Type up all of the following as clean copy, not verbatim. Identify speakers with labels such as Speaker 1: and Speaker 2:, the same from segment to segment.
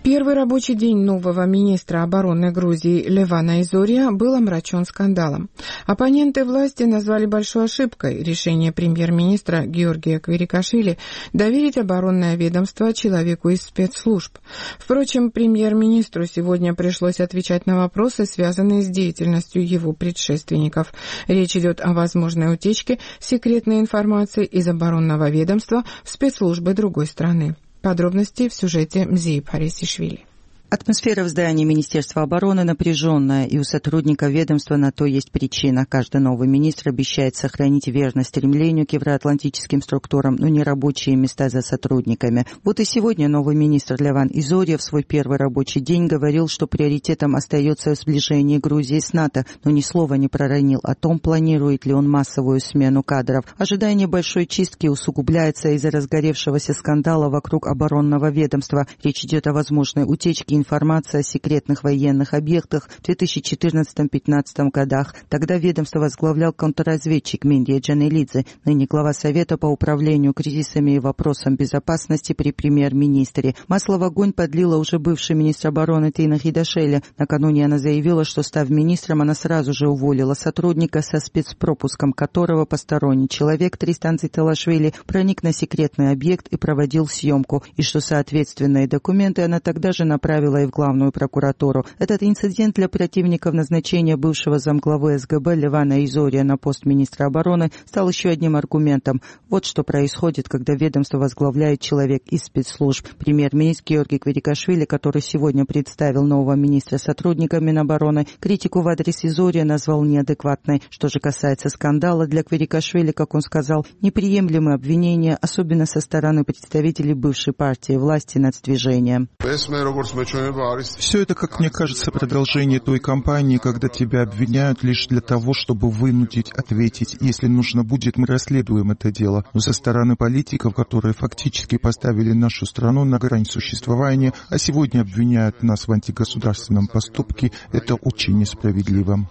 Speaker 1: Первый рабочий день нового министра обороны Грузии Левана Изория был омрачен скандалом. Оппоненты власти назвали большой ошибкой решение премьер-министра Георгия Квирикашвили доверить оборонное ведомство человеку из спецслужб. Впрочем, премьер-министру сегодня пришлось отвечать на вопросы, связанные с деятельностью его предшественников. Речь идет о возможной утечке секретной информации из оборонного ведомства в спецслужбы другой страны. Подробности в сюжете Мзии Парисишвили.
Speaker 2: Атмосфера в здании Министерства обороны напряженная, и у сотрудников ведомства на то есть причина. Каждый новый министр обещает сохранить верность стремлению к евроатлантическим структурам, но не рабочие места за сотрудниками. Вот и сегодня новый министр Леван Изория в свой первый рабочий день говорил, что приоритетом остается сближение Грузии с НАТО, но ни слова не проронил о том, планирует ли он массовую смену кадров. Ожидание большой чистки усугубляется из-за разгоревшегося скандала вокруг оборонного ведомства. Речь идет о возможной утечке информации о секретных военных объектах в 2014-2015 годах. Тогда ведомство возглавлял контрразведчик Миндия Джанелидзе, ныне глава Совета по управлению кризисами и вопросам безопасности при премьер-министре. Масло в огонь подлила уже бывший министр обороны Тина Хидашвили. Накануне она заявила, что, став министром, она сразу же уволила сотрудника, со спецпропуском которого посторонний человек Тристан Цитилашвили проник на секретный объект и проводил съемку, и что соответственные документы она тогда же направила и в главную прокуратуру. Этот инцидент для противников назначения бывшего замглавы СГБ Левана Изория на пост министра обороны стал еще одним аргументом. Вот что происходит, когда ведомство возглавляет человек из спецслужб. Премьер-министр Георгий Квирикашвили, который сегодня представил нового министра сотрудникам Минобороны, критику в адрес Изория назвал неадекватной. Что же касается скандала, для Квирикашвили, как он сказал, неприемлемы обвинения, особенно со стороны представителей бывшей партии власти над движением.
Speaker 3: Все это, как мне кажется, продолжение той кампании, когда тебя обвиняют лишь для того, чтобы вынудить ответить. Если нужно будет, мы расследуем это дело. Но со стороны политиков, которые фактически поставили нашу страну на грань существования, а сегодня обвиняют нас в антигосударственном поступке, это очень несправедливо.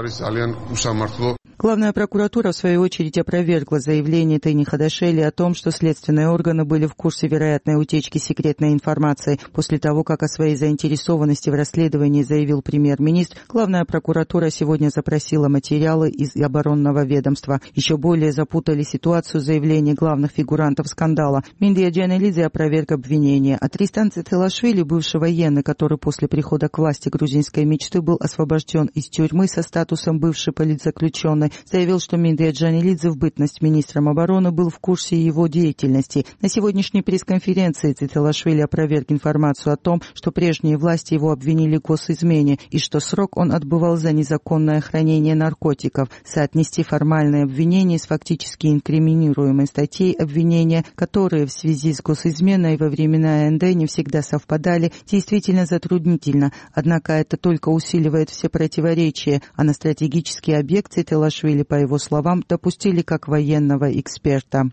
Speaker 2: Главная прокуратура, в свою очередь, опровергла заявление Тини Хидашвили о том, что следственные органы были в курсе вероятной утечки секретной информации. После того, как о своей заинтересованности в расследовании заявил премьер-министр, главная прокуратура сегодня запросила материалы из оборонного ведомства. Еще более запутали ситуацию заявления главных фигурантов скандала. Миндия Джанелидзе опроверг обвинения, а Тристан Цитилашвили, бывший военный, который после прихода к власти грузинской мечты был освобожден из тюрьмы со статусом бывший политзаключенный, заявил, что Миндия Джанелидзе в бытность министром обороны был в курсе его деятельности. На сегодняшней пресс-конференции Цитилашвили опроверг информацию о том, что прежние власти его обвинили в госизмене и что срок он отбывал за незаконное хранение наркотиков. Соотнести формальные обвинения с фактически инкриминируемой статьей обвинения, которые в связи с госизменой во времена НД не всегда совпадали, действительно затруднительно. Однако это только усиливает все противоречия, а на стратегический объект Цитилашвили, по его словам, допустили как военного эксперта.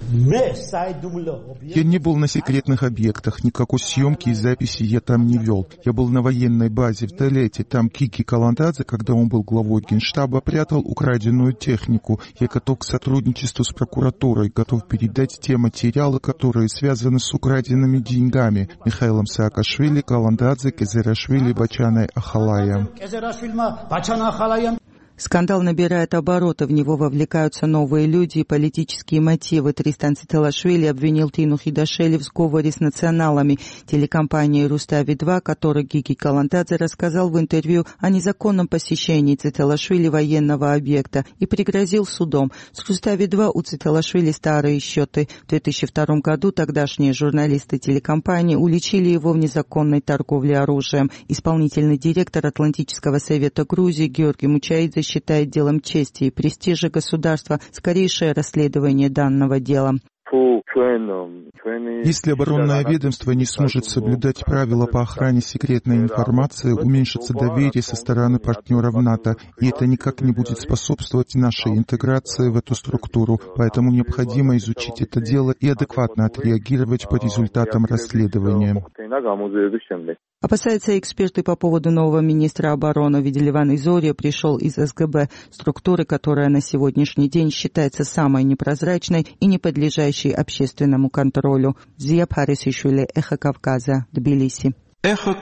Speaker 3: Я не был на секретных объектах, никакой съемки и записи я там не вел. Я был на военной базе в Телете, там Кики Каландадзе, когда он был главой Генштаба, прятал украденную технику. Я готов к сотрудничеству с прокуратурой, готов передать те материалы, которые связаны с украденными деньгами. Михаилом Саакашвили, Каландадзе, Кезерашвили, Бачаной Ахалаем.
Speaker 2: Скандал набирает обороты, в него вовлекаются новые люди и политические мотивы. Тристан Цитилашвили обвинил Тину Хидашвили в сговоре с националами. Телекомпания «Рустави-2», которой Георгий Каландадзе рассказал в интервью о незаконном посещении Цитилашвили военного объекта и пригрозил судом. С «Рустави-2» у Цитилашвили старые счеты. В 2002 году тогдашние журналисты телекомпании уличили его в незаконной торговле оружием. Исполнительный директор Атлантического совета Грузии Георгий Мучаидзе считает делом чести и престижа государства скорейшее расследование данного дела.
Speaker 3: Если оборонное ведомство не сможет соблюдать правила по охране секретной информации, уменьшится доверие со стороны партнеров НАТО, и это никак не будет способствовать нашей интеграции в эту структуру. Поэтому необходимо изучить это дело и адекватно отреагировать по результатам расследования.
Speaker 2: Опасаются эксперты по поводу нового министра обороны. Ведь Леван Изория пришел из СГБ, структуры, которая на сегодняшний день считается самой непрозрачной и не подлежащей общественному контролю. Мзия Парисишвили, Эхо Кавказа, Тбилиси.
Speaker 4: Эхо